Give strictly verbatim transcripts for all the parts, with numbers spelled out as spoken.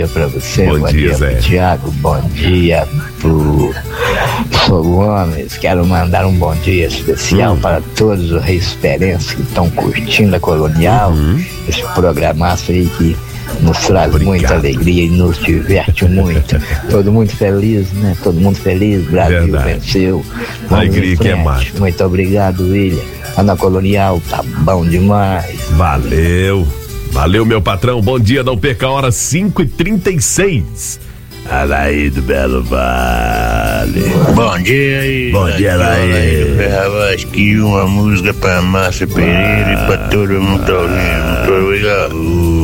Pra você, bom, bom dia, dia Zé. Pro Thiago, bom dia pro Fogo Gomes. Quero mandar um bom dia especial hum. para todos os reisperenses que estão curtindo a Colonial, uhum. esse programaço aí que nos traz Obrigado. muita alegria e nos diverte muito. Todo mundo feliz, né? Todo mundo feliz, Brasil Verdade. venceu. Vamos alegria que é mais. Muito obrigado, William. A na Colonial tá bom demais. Valeu. Valeu, meu patrão. Bom dia, não perca a hora, cinco e trinta e seis. Alaí do Belo Vale. Bom dia aí. Bom dia, Alaí. Acho que uma música pra Márcia Pereira e pra todo mundo tá ouvindo. Muito obrigado.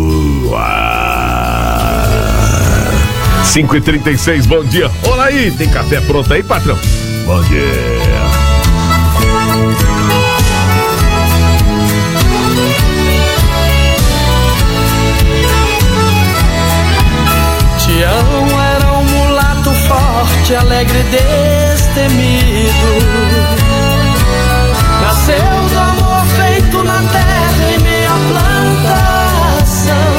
cinco e trinta e seis, bom dia. Olá aí, tem café pronto aí, patrão? Bom dia. Tião era um mulato forte, alegre e destemido. Nasceu do amor feito na terra em meia plantação.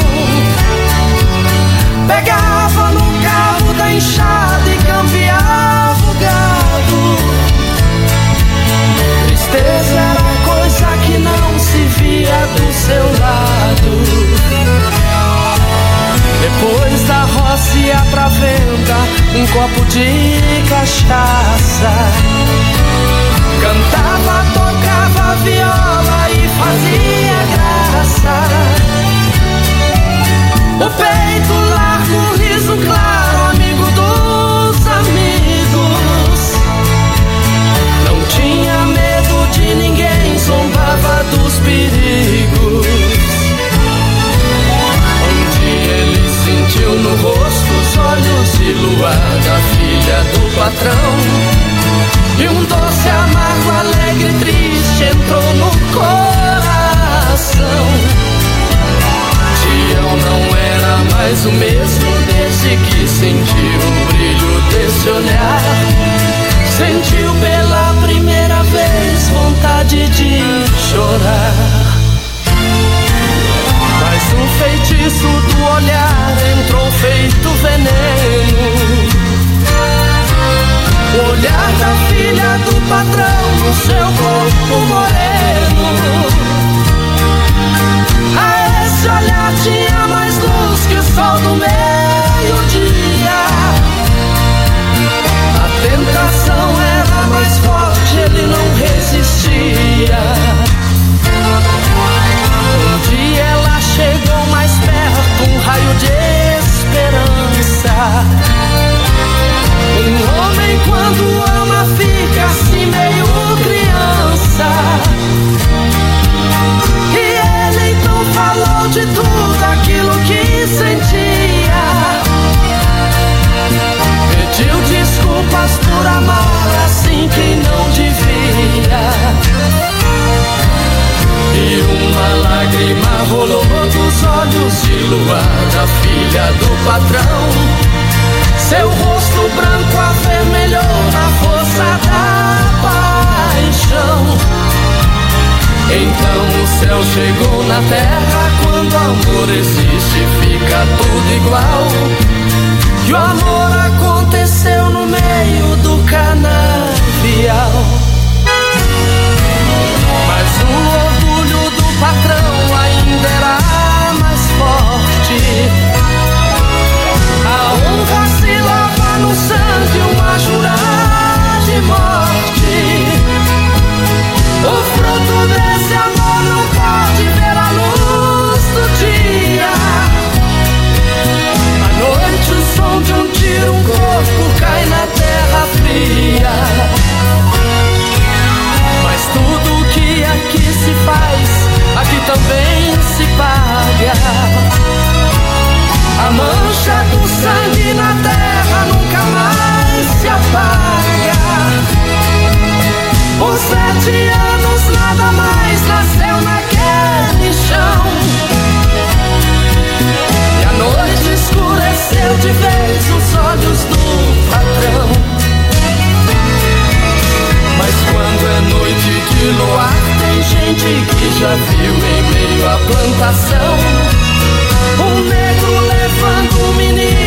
Pegava no carro da enxada e cambiava o gado. Tristeza era coisa que não se via do seu lado. Depois da roça ia pra venda um copo de cachaça. Cantava, tocava viola e fazia graça. O peito largo, o riso claro, amigo dos amigos. Não tinha medo de ninguém, zombava dos perigos. Sentiu no rosto os olhos de luar da filha do patrão. E um doce, amargo, alegre, triste entrou no coração. Tião não era mais o mesmo desde que sentiu o brilho desse olhar. Sentiu pela primeira vez vontade de chorar. Mas um feitiço do olhar entrou feito veneno. O olhar da filha do patrão no seu corpo moreno. A esse olhar tinha mais luz que o sol do meio-dia. A tentação era mais forte, ele não resistia. Um dia ela chegou mais perto, um raio de esperança. Um homem quando ama fica assim meio criança. E ele então falou de tudo aquilo que sentia. Pediu desculpas por amar assim quem não devia. E uma lágrima rolou dos olhos de luar da filha do patrão. Seu rosto branco avermelhou na força da paixão. Então o céu chegou na terra. Quando o amor existe fica tudo igual. E o amor aconteceu no meio do canavial. Mas o orgulho do patrão ainda era mais forte. A honra se lava no sangue, uma jurar de morte. O fruto desse amor não pode ver a luz do dia. À noite o som de um tiro, um corpo cai na terra fria. Mas tudo que aqui se faz, aqui também se paga. A mancha do sangue na terra nunca mais se apaga. Por sete anos nada mais nasceu naquele chão. E a noite escureceu de vez os olhos do patrão. Mas quando é noite de luar, tem gente que já viu em meio à plantação um negro levando um menino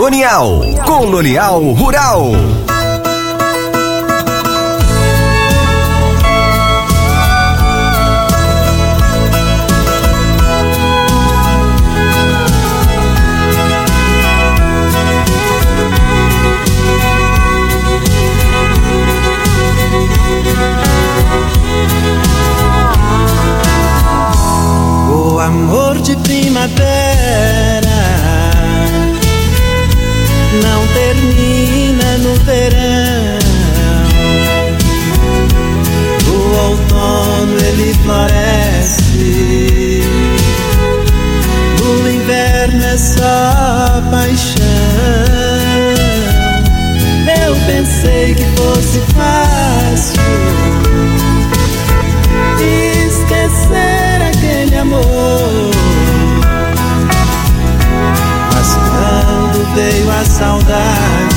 Colonial. Colonial Rural. O amor de primavera não termina no verão. O outono ele floresce, o inverno é só paixão. Eu pensei que fosse fácil esquecer aquele amor, mas quando veio a saudade,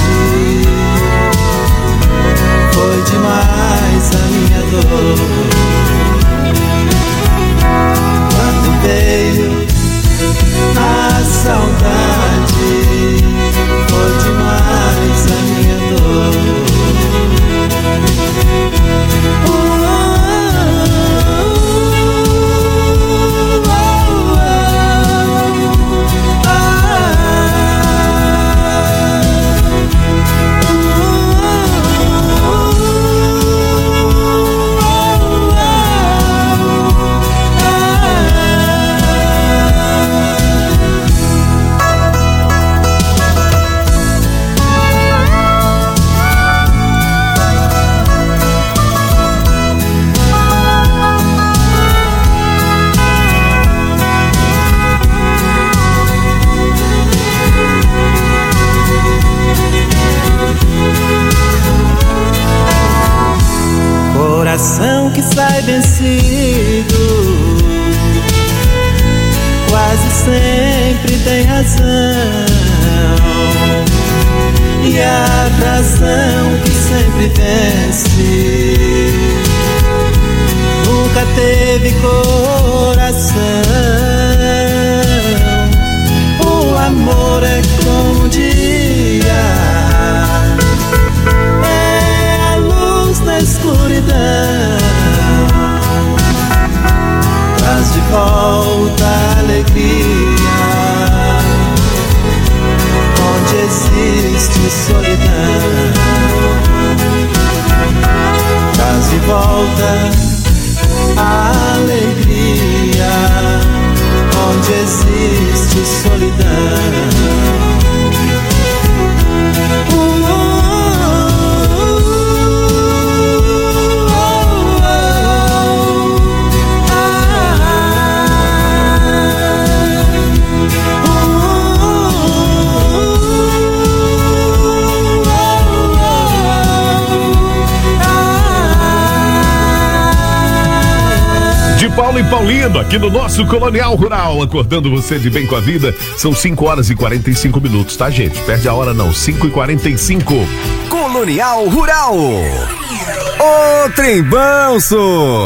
foi demais a minha dor. Quando veio a saudade, foi demais a minha dor. Coração que sai vencido quase sempre tem razão, e a razão que sempre vence nunca teve coração. O amor é como um dia, na escuridão, traz de volta a alegria onde existe solidão. Traz de volta a alegria onde existe solidão. Paulo e Paulino, aqui no nosso Colonial Rural, acordando você de bem com a vida. São cinco horas e quarenta e cinco minutos, tá, gente? Perde a hora não, cinco e quarenta e cinco. Colonial Rural. O Trembanço.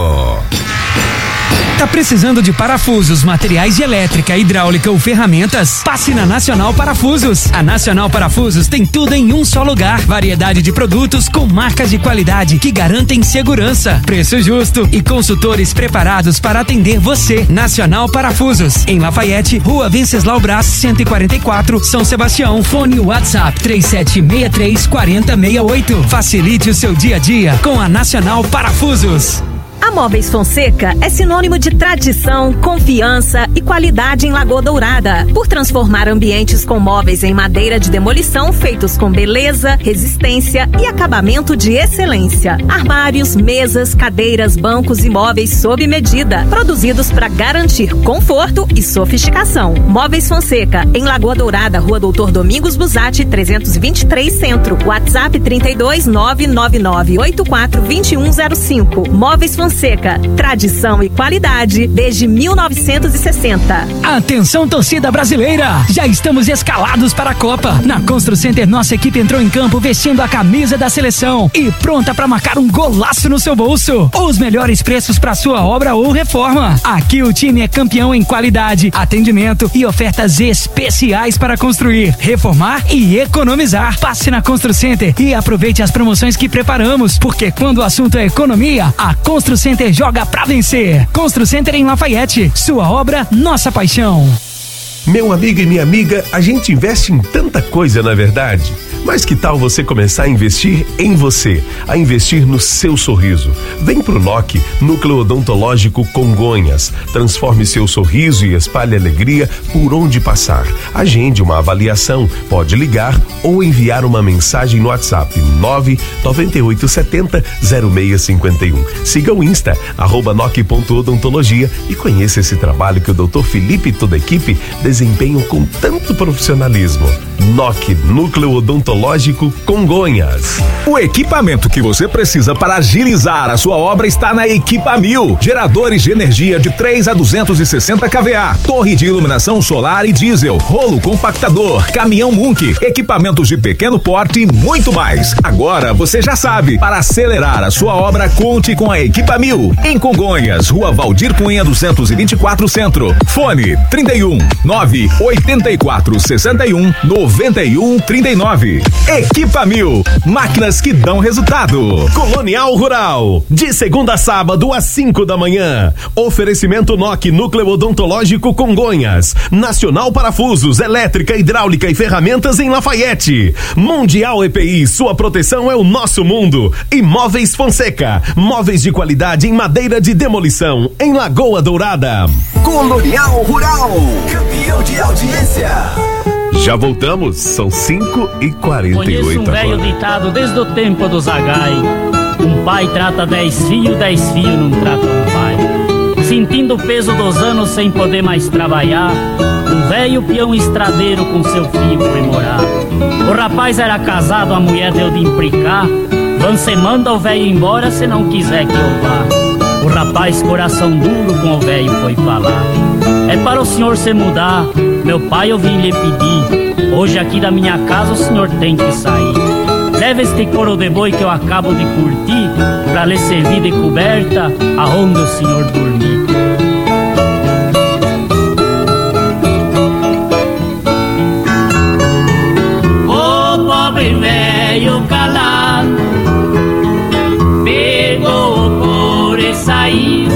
Tá precisando de parafusos, materiais de elétrica, hidráulica ou ferramentas? Passe na Nacional Parafusos. A Nacional Parafusos tem tudo em um só lugar. Variedade de produtos com marcas de qualidade que garantem segurança, preço justo e consultores preparados para atender você. Nacional Parafusos, em Lafayette, Rua Venceslau Brás, cento e quarenta e quatro, São Sebastião. Fone WhatsApp três sete seis três quatro zero seis oito. Facilite o seu dia a dia com a Nacional Parafusos. A Móveis Fonseca é sinônimo de tradição, confiança e qualidade em Lagoa Dourada, por transformar ambientes com móveis em madeira de demolição feitos com beleza, resistência e acabamento de excelência. Armários, mesas, cadeiras, bancos e móveis sob medida, produzidos para garantir conforto e sofisticação. Móveis Fonseca, em Lagoa Dourada, Rua Doutor Domingos Busatti, trezentos e vinte e três Centro. WhatsApp trinta e dois, nove nove nove oito quatro dois um zero cinco. Móveis Fonseca, Fonseca, tradição e qualidade desde mil novecentos e sessenta. Atenção, torcida brasileira! Já estamos escalados para a Copa. Na Constru Center, nossa equipe entrou em campo vestindo a camisa da seleção e pronta para marcar um golaço no seu bolso. Os melhores preços para sua obra ou reforma. Aqui o time é campeão em qualidade, atendimento e ofertas especiais para construir, reformar e economizar. Passe na Constru Center e aproveite as promoções que preparamos, porque quando o assunto é economia, a Constru Center joga pra vencer. Constru Center em Lafayette, sua obra, nossa paixão. Meu amigo e minha amiga, a gente investe em tanta coisa, na verdade. Mas que tal você começar a investir em você, a investir no seu sorriso? Vem pro N O C, Núcleo Odontológico Congonhas. Transforme seu sorriso e espalhe alegria por onde passar. Agende uma avaliação, pode ligar ou enviar uma mensagem no WhatsApp nove nove oito sete zero zero seis cinco um. Siga o Insta, arroba noc ponto odontologia e conheça esse trabalho que o doutor Felipe e toda a equipe desempenham com tanto profissionalismo. N O C, Núcleo Odontológico Congonhas. O equipamento que você precisa para agilizar a sua obra está na Equipamil. Geradores de energia de três a duzentos e sessenta kVA, torre de iluminação solar e diesel, rolo compactador, caminhão Munk, equipamentos de pequeno porte e muito mais. Agora você já sabe, para acelerar a sua obra, conte com a Equipamil. Em Congonhas, Rua Valdir Cunha duzentos e vinte e quatro Centro. Fone trinta e um, nove oitenta e quatro, sessenta e um, noventa e um, trinta e nove. Equipamil, máquinas que dão resultado. Colonial Rural, de segunda a sábado às cinco da manhã. Oferecimento N O C, Núcleo Odontológico Congonhas. Nacional Parafusos, elétrica, hidráulica e ferramentas em Lafayette. Mundial E P I, sua proteção é o nosso mundo. Imóveis Fonseca, móveis de qualidade em madeira de demolição, em Lagoa Dourada. Colonial Rural, campeão de audiência. Já voltamos, são cinco e quarenta e Conheço oito um velho agora. ditado desde o tempo do Zagai: um pai trata dez filhos, dez filhos não tratam um pai. Sentindo o peso dos anos sem poder mais trabalhar, um velho peão estradeiro com seu filho foi morar. O rapaz era casado, a mulher deu de implicar: você manda o velho embora se não quiser que eu vá. O rapaz, coração duro, com o velho foi falar: é para o senhor se mudar, meu pai eu vim lhe pedir. Hoje aqui da minha casa o senhor tem que sair. Leva este couro de boi que eu acabo de curtir, pra lhe servir de coberta aonde o senhor dormir. O pobre velho calado pegou o couro e saiu.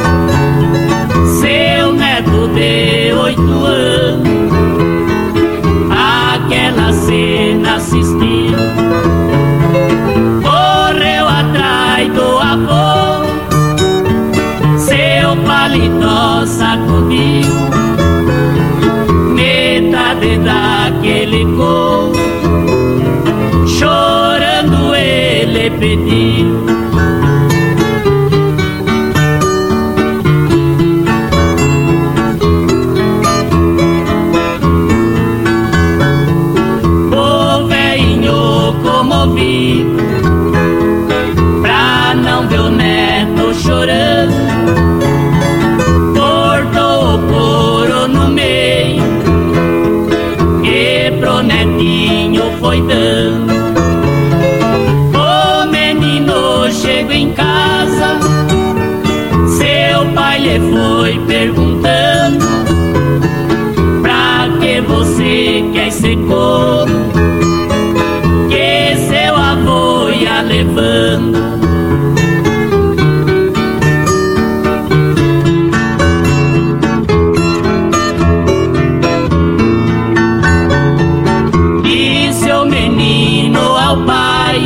Seu neto de oito anos aquela cena assistiu. Correu atrás do avô, seu paletó sacudiu. Metade daquele couro, chorando ele pediu. Pra não ver o neto chorando, cortou o couro no meio e pro netinho foi dando. O menino chegou em casa, seu pai lhe foi perguntando: pra que você quer esse couro levando? Disse o menino ao pai: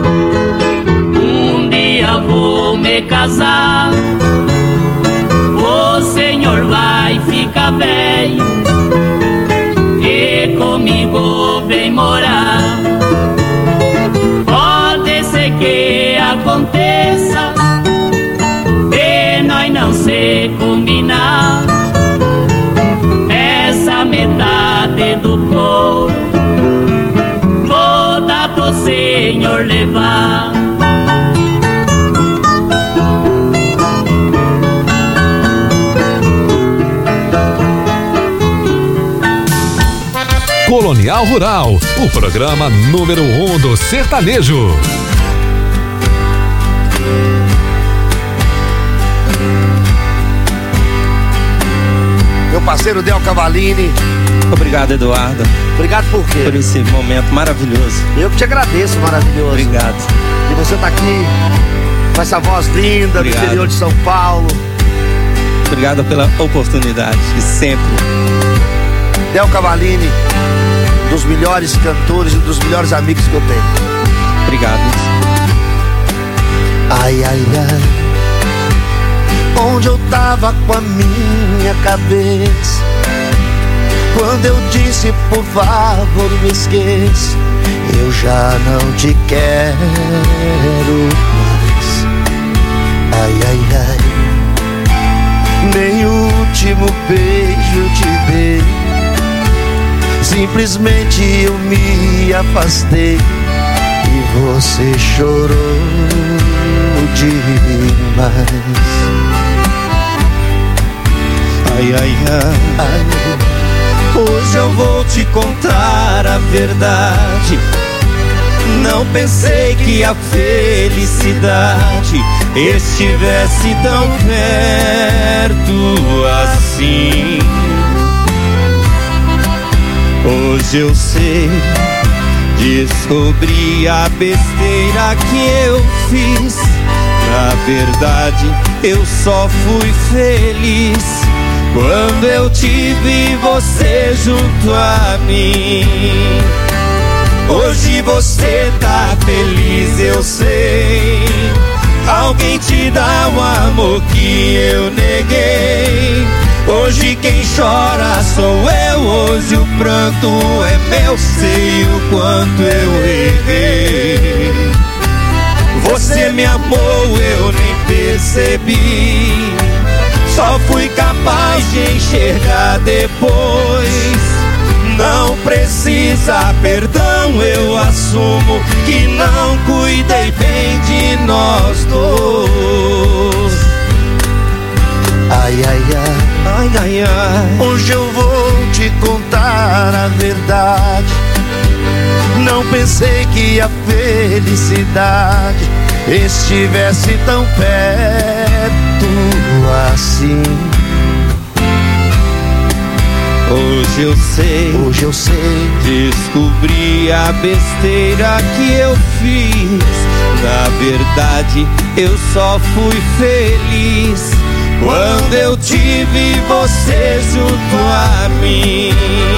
um dia vou me casar, o senhor vai ficar velho e comigo vem morar. Que aconteça e nós não se combinar, essa metade do couro vou dar pro senhor levar. Mundial Rural, o programa número um do sertanejo. Meu parceiro Del Cavalini. Obrigado, Eduardo. Obrigado por quê? Por esse momento maravilhoso. Eu que te agradeço, maravilhoso. Obrigado. E você tá aqui com essa voz linda. Obrigado. Do interior de São Paulo. Obrigado pela oportunidade de sempre. Del Cavalini, um dos melhores cantores e um dos melhores amigos que eu tenho. Obrigado. Ai, ai, ai, onde eu tava com a minha cabeça quando eu disse por favor me esqueça, eu já não te quero mais. Ai, ai, ai, nem o último beijo te dei, simplesmente eu me afastei e você chorou demais. Ai, ai, ai, ai, hoje eu vou te contar a verdade. Não pensei que a felicidade estivesse tão perto assim. Hoje eu sei, descobri a besteira que eu fiz. Na verdade, eu só fui feliz quando eu tive você junto a mim. Hoje você tá feliz, eu sei. Alguém te dá um amor que eu neguei. Hoje quem chora sou eu, hoje o pranto é meu. Sei o quanto eu errei. Você me amou, eu nem percebi. Só fui capaz de enxergar depois. Não precisa perdão, eu assumo que não cuidei bem de nós dois. Ai, ai, ai, ai, ai, ai. Hoje eu vou te contar a verdade. Não pensei que a felicidade estivesse tão perto assim. Hoje eu sei, hoje eu sei, descobri a besteira que eu fiz. Na verdade, eu só fui feliz quando eu tive você junto a mim.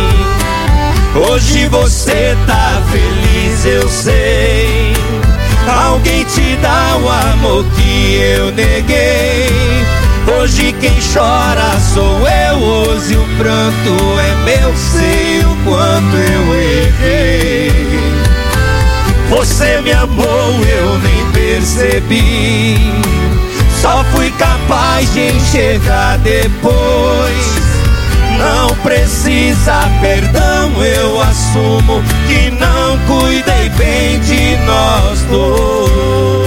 Hoje você tá feliz, eu sei. Alguém te dá o amor que eu neguei. Hoje quem chora sou eu, hoje o pranto é meu. Sei o quanto eu errei. Você me amou, eu nem percebi. Só fui capaz de enxergar depois. Não precisa perdão, eu assumo que não cuidei bem de nós dois.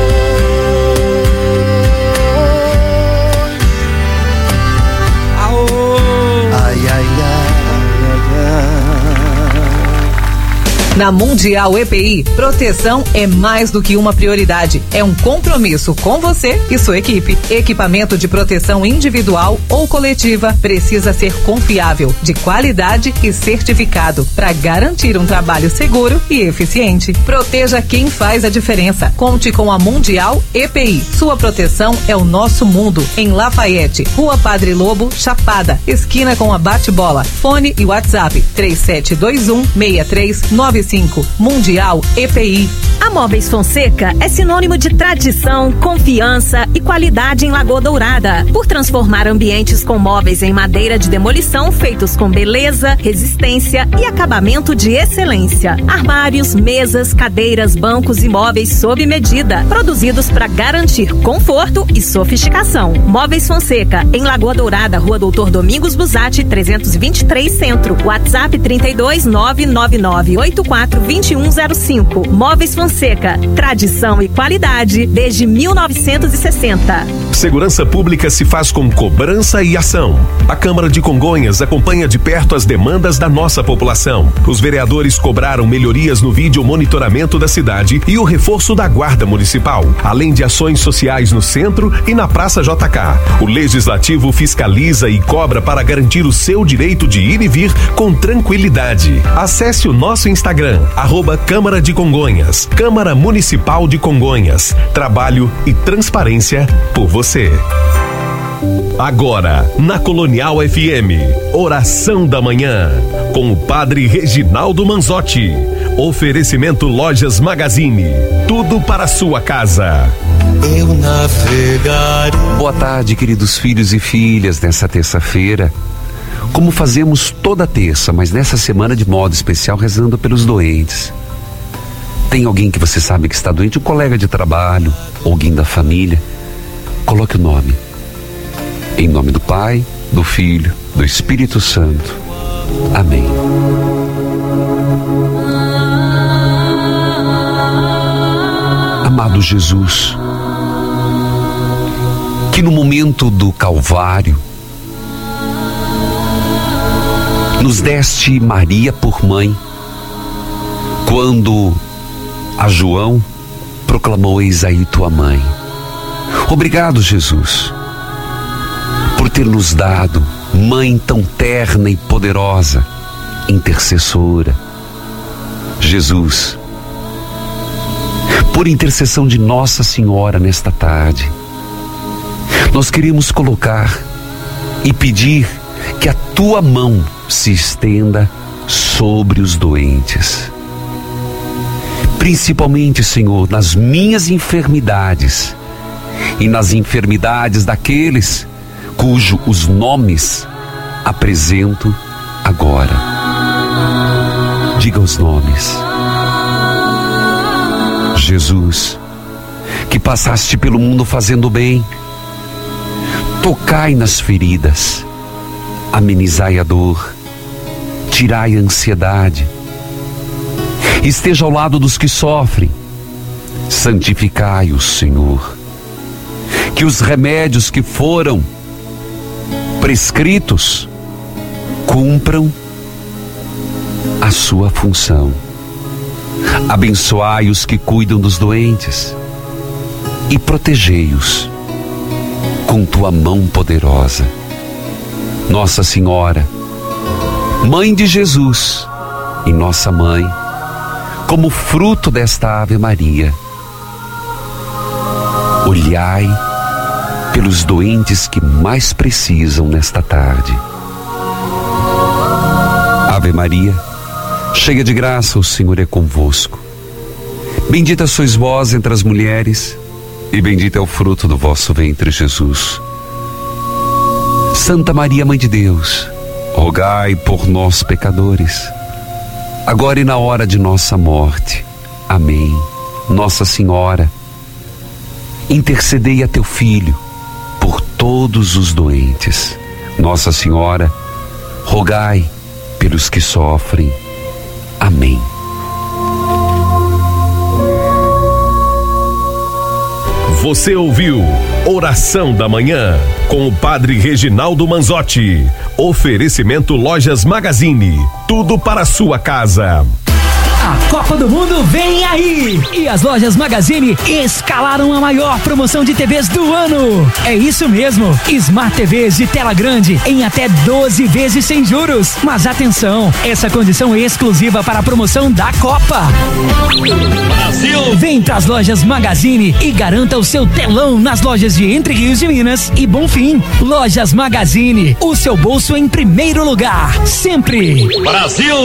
Ai, ai, ai, ai, ai. Na Mundial E P I, proteção é mais do que uma prioridade, é um compromisso com você e sua equipe. Equipamento de proteção individual ou coletiva precisa ser confiável, de qualidade e certificado para garantir um trabalho seguro e eficiente. Proteja quem faz a diferença. Conte com a Mundial E P I. Sua proteção é o nosso mundo. Em Lafayette, Rua Padre Lobo, Chapada, esquina com a Bate-Bola. Fone e WhatsApp três sete dois um, seis três nove cinco. Mundial E P I. A Móveis Fonseca é sinônimo de tradição, confiança e qualidade em Lagoa Dourada. Por transformar ambientes com móveis em madeira de demolição feitos com beleza, resistência e acabamento de excelência. Armários, mesas, cadeiras, bancos e móveis sob medida, produzidos para garantir conforto e sofisticação. Móveis Fonseca, em Lagoa Dourada, Rua Doutor Domingos Busatti, trezentos e vinte e três Centro. WhatsApp trinta e dois, nove nove nove oito quatro dois um zero cinco. Móveis Fonseca, tradição e qualidade desde mil novecentos e sessenta. segurança pública se faz com cobrança e ação. A Câmara de Congonhas acompanha de perto as demandas da nossa população. Os vereadores cobraram melhorias no vídeo monitoramento da cidade e o reforço da Guarda Municipal, além de ações sociais no centro e na Praça J K. O Legislativo fiscaliza e cobra para garantir o seu direito de ir e vir com tranquilidade. Acesse o nosso Instagram, arroba Câmara de Congonhas, Câmara Municipal de Congonhas. Trabalho e transparência por você. Agora, na Colonial F M, Oração da Manhã, com o Padre Reginaldo Manzotti. Oferecimento Lojas Magazine, tudo para a sua casa. Eu navegarei. Boa tarde, queridos filhos e filhas, nessa terça-feira. Como fazemos toda terça, mas nessa semana de modo especial, rezando pelos doentes. Tem alguém que você sabe que está doente, um colega de trabalho, alguém da família, coloque o nome. Em nome do Pai, do Filho, do Espírito Santo. Amém. Amado Jesus, que no momento do Calvário nos deste Maria por mãe, quando a João proclamou: eis aí tua mãe. Obrigado, Jesus, por ter nos dado mãe tão terna e poderosa, intercessora. Jesus, por intercessão de Nossa Senhora nesta tarde, nós queremos colocar e pedir que a tua mão se estenda sobre os doentes. Principalmente, Senhor, nas minhas enfermidades e nas enfermidades daqueles cujo os nomes apresento agora. Diga os nomes. Jesus, que passaste pelo mundo fazendo bem, tocai nas feridas, amenizai a dor, tirai a ansiedade, esteja ao lado dos que sofrem, santificai-os, Senhor. Que os remédios que foram prescritos cumpram a sua função. Abençoai os que cuidam dos doentes e protegei-os com tua mão poderosa. Nossa Senhora, Mãe de Jesus e nossa Mãe, como fruto desta Ave Maria, olhai pelos doentes que mais precisam nesta tarde. Ave Maria, cheia de graça, o Senhor é convosco. Bendita sois vós entre as mulheres, e bendito é o fruto do vosso ventre, Jesus. Santa Maria, Mãe de Deus, rogai por nós, pecadores, agora e na hora de nossa morte. Amém. Nossa Senhora, intercedei a teu Filho por todos os doentes. Nossa Senhora, rogai pelos que sofrem. Amém. Você ouviu Oração da Manhã com o Padre Reginaldo Manzotti. Oferecimento Lojas Magazine, tudo para a sua casa. A Copa do Mundo vem aí! E as Lojas Magazine escalaram a maior promoção de T Vs do ano. É isso mesmo, Smart T Vs de tela grande em até doze vezes sem juros. Mas atenção, essa condição é exclusiva para a promoção da Copa. Brasil! Vem pras Lojas Magazine e garanta o seu telão nas lojas de Entre Rios de Minas e Bonfim. Lojas Magazine, o seu bolso em primeiro lugar, sempre. Brasil!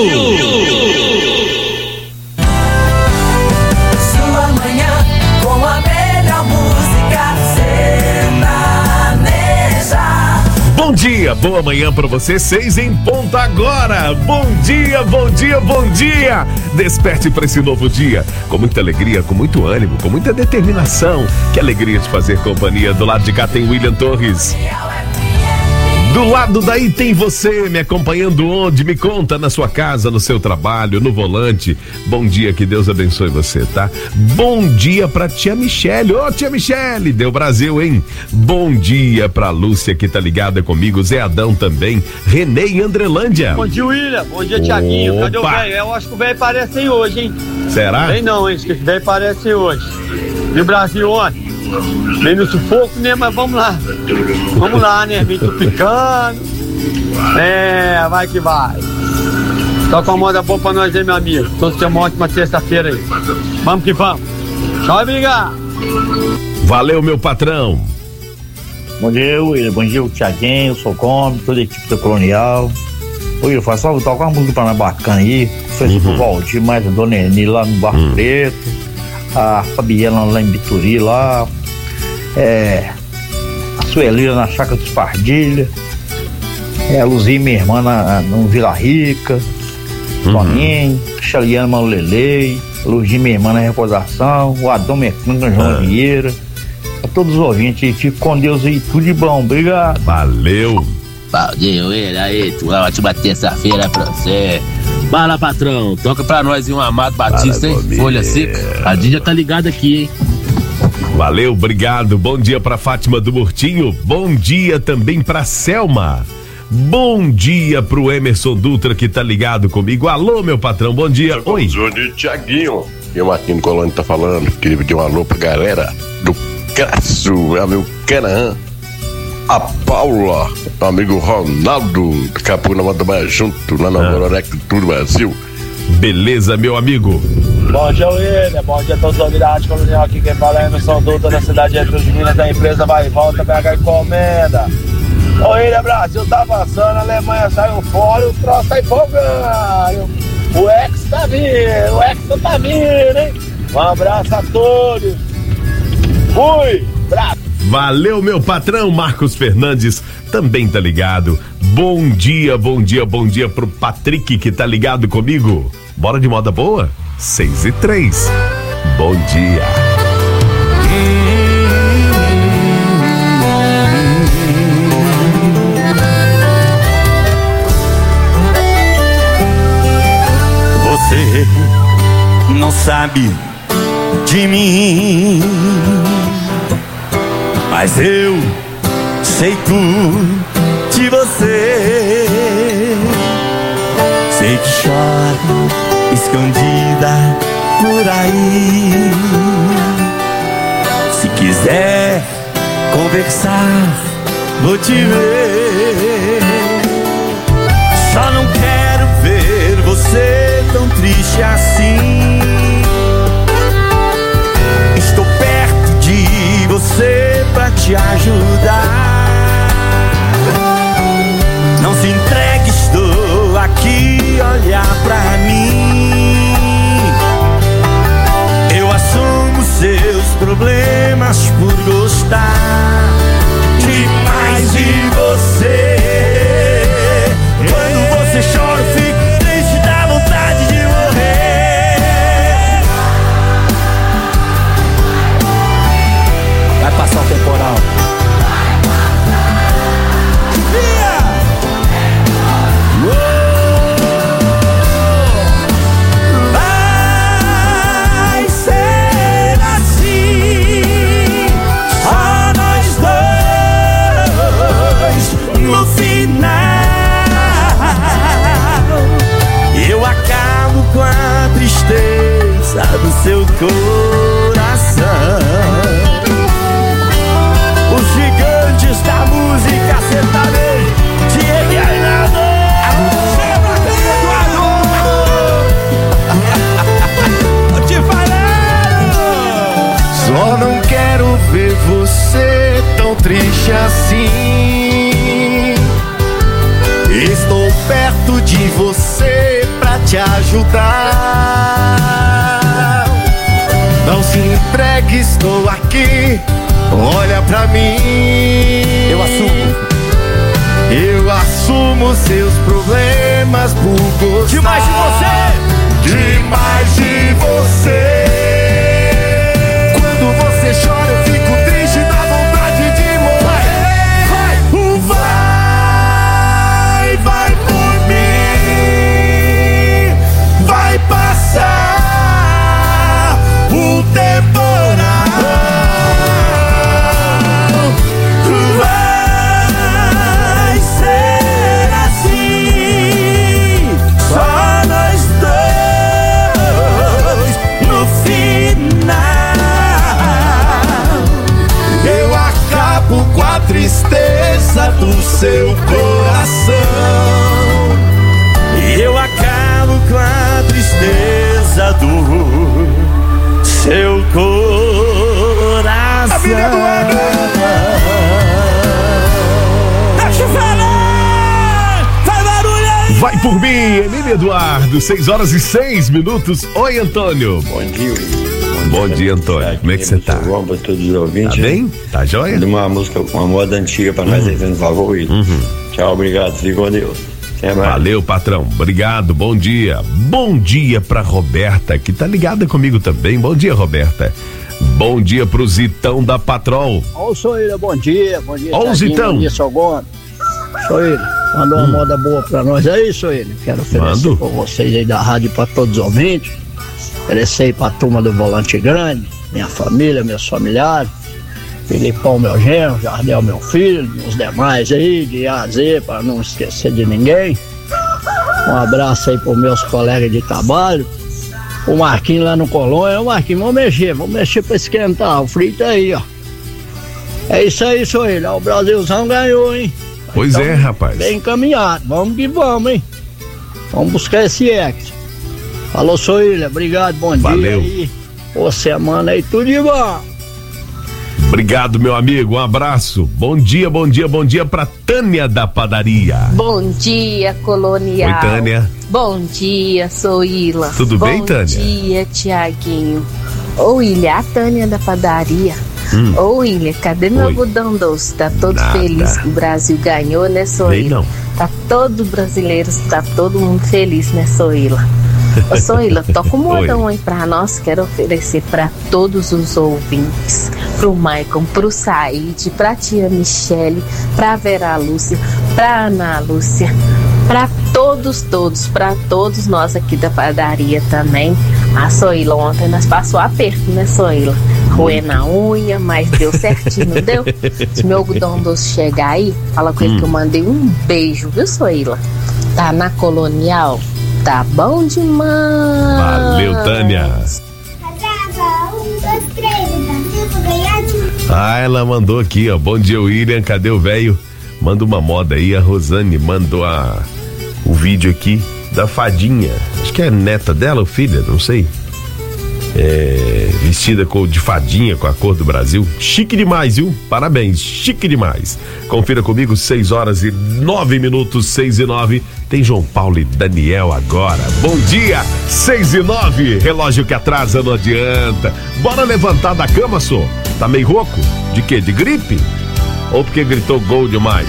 Bom dia, boa manhã pra você, seis em ponto agora. Bom dia, bom dia, bom dia. Desperte pra esse novo dia com muita alegria, com muito ânimo, com muita determinação. Que alegria de fazer companhia. Do lado de cá tem William Torres. Do lado daí tem você me acompanhando onde? Me conta, na sua casa, no seu trabalho, no volante. Bom dia, que Deus abençoe você, tá? Bom dia pra tia Michele. Ô, tia Michele, deu Brasil, hein? Bom dia pra Lúcia, que tá ligada comigo. Zé Adão também. Renê em Andrelândia. Bom dia, William. Bom dia, Tiaguinho. Cadê o velho? Eu acho que o velho aparece aí hoje, hein? Será? Vem não, hein? Acho que o velho aparece aí hoje. E Brasil ontem? Vem no sufoco, né? Mas vamos lá. Vamos lá, né? Vem tupicando. É, vai que vai. Toca uma moda boa pra nós aí, meu amigo. Todos tenham uma ótima sexta-feira aí. Vamos que vamos. Tchau, obrigado. Valeu, meu patrão. Bom dia, William. Bom dia, o Tiaguinho, o Socome, toda a equipe da Colonial. Ô, William, faz só tocar uma música pra nós bacana aí. Fez uhum. pro Valdir, mais a Dona Eni lá no Barro uhum. Preto. A Fabiana lá em Bituri, lá. É, a Suelina na Chácara dos Pardilha, é, a Luzia, minha irmã na, no Vila Rica, uhum. Toninho, Xaliana Malulelei, a Luzia, minha irmã na Recordação, o Adão Mecânico, João uhum. Vieira, a todos os ouvintes, fico com Deus aí, tudo de bom, obrigado. Valeu. Valeu, ele aí, tu uma ótima terça-feira pra você. Fala, patrão, toca pra nós em um Amado Batista, hein? Folha seca, a Dinha tá ligada aqui, hein? Valeu, obrigado. Bom dia pra Fátima do Murtinho. Bom dia também pra Selma. Bom dia pro Emerson Dutra, que tá ligado comigo. Alô, meu patrão, bom dia. Oi. Bom dia, Tiaguinho. E o Marquinhos Colônia tá falando. Queria pedir um alô pra galera do Crasso, meu amigo Canaã. A Paula, meu amigo Ronaldo, daqui a pouco nós vamos tomar junto lá na ah. Mororec do Tudo Brasil. Beleza, meu amigo. Bom dia, William. Bom dia a todos os ouvintes. Colonial aqui, quem fala é Emerson Dutra, da cidade de Cruz de Minas, da empresa Vai e Volta, B H Encomenda. Ô, William, Brasil tá avançando, a Alemanha saiu fora, o troço tá empolgando. O Hexa tá vindo, o Hexa tá vindo, hein? Um abraço a todos. Fui, braço. Valeu, meu patrão. Marcos Fernandes também tá ligado. Bom dia, bom dia, bom dia pro Patrick, que tá ligado comigo. Bora de moda boa? Seis e três. Bom dia. Você não sabe de mim, mas eu sei tudo de você. Sei que chora escondida por aí. Se quiser conversar, vou te ver. Só não quero ver você tão triste assim. Estou perto de você pra te ajudar. Não se entregue, estou aqui, olhar pra mim. Eu assumo seus problemas por gostar demais de você. Quando você chora, eu fico triste, dá vontade de morrer. Vai passar o temporal. Vai ser assim, só nós dois no final. Eu acabo com a tristeza do seu coração. Os gigantes da música sertaneja, Diego e Arnaldo. Tô te falando. Só não quero ver você tão triste assim. Estou perto de você pra te ajudar. Não se entregue, estou aqui, olha pra mim. Eu assumo. Eu assumo seus problemas por gostar demais de você. Demais de você. Quando você chora, eu fico triste, dá vontade de morrer. Vai, vai, seu coração. E eu acabo com a tristeza do seu coração. Deixa eu falar! Faz barulho aí! Vai por mim, Emílio Eduardo, seis horas e seis minutos. Oi, Antônio. Bom dia, Bom dia, Antônio. Como é que você tá? Bom pra todos os ouvintes. Tá bem? Tá joia? Manda uma música, uma moda antiga pra nós aí, fazendo favor, Will. Uhum. Tchau, obrigado. Fique com Deus. Até mais. Valeu, patrão. Obrigado. Bom dia. Bom dia pra Roberta, que tá ligada comigo também. Bom dia, Roberta. Bom dia pro Zitão da Patrol. Ó o Soíra, bom dia. Bom dia, Ó o Zitão. Bom dia, seu Gomes. Soíra, mandou uma hum. moda boa pra nós aí, Soíra. Quero oferecer Mando. pra vocês aí da rádio pra todos os ouvintes. Oferecer aí pra turma do Volante Grande, minha família, meus familiares. Filipão, meu genro, Jardel, meu filho, os demais aí, de A a Z, para não esquecer de ninguém. Um abraço aí pros meus colegas de trabalho. O Marquinhos lá no Colônia. Ô Marquinhos, vamos mexer, vamos mexer pra esquentar. O frio tá aí, ó. É isso aí, Soíra. O Brasilzão ganhou, hein? Pois então, é, rapaz. Bem encaminhado. Vamos que vamos, hein? Vamos buscar esse ex. Falou, Soíra. Obrigado, bom Valeu. dia aí. Boa semana aí, tudo de bom. Obrigado, meu amigo, um abraço. Bom dia, bom dia, bom dia pra Tânia da Padaria. Bom dia, Colonial. Oi, Tânia. Bom dia, Soíla. Tudo bom bem, Tânia? Bom dia, Tiaguinho. Ô, William, a Tânia da Padaria. Hum. Ô, William, cadê meu algodão doce? Tá todo Nada. feliz que o Brasil ganhou, né, Soíla? não. Tá todo brasileiro, tá todo mundo feliz, né, Soíla? Ô, Soíla, toca um modão aí pra nós. Quero oferecer pra todos os ouvintes, pro Maicon, pro Said, pra tia Michele, pra Vera Lúcia, pra Ana Lúcia, pra todos, todos, pra todos nós aqui da padaria também. A Soíla, ontem nós passou aperto, né, Soíla? Roer na unha, mas deu certinho, não deu? Se meu algodão doce chegar aí, fala com ele hum. que eu mandei um beijo, viu, Soíla? Tá na Colonial? Tá bom demais. Valeu, Tânia. Ah, ela mandou aqui, ó. Bom dia, William. Cadê o velho? Manda uma moda aí. A Rosane mandou a, o vídeo aqui da fadinha. Acho que é neta dela ou filha, não sei. É, vestida com, de fadinha com a cor do Brasil. Chique demais, viu? Parabéns, chique demais. Confira comigo, seis horas e nove minutos, seis e nove. Tem João Paulo e Daniel agora. Bom dia, seis e nove. Relógio que atrasa não adianta. Bora levantar da cama, só. Tá meio rouco? De quê? De gripe? Ou porque gritou gol demais?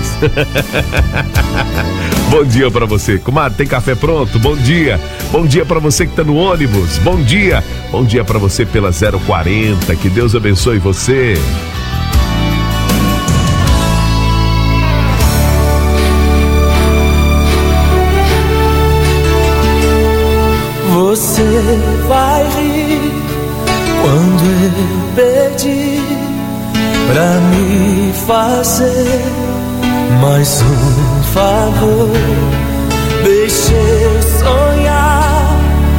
Bom dia pra você, comadre, tem café pronto? Bom dia. Bom dia pra você que tá no ônibus. Bom dia. Bom dia pra você pela zero quarenta. Que Deus abençoe você. Você vai rir quando eu perdi pra me fazer mais um favor. Deixa eu sonhar,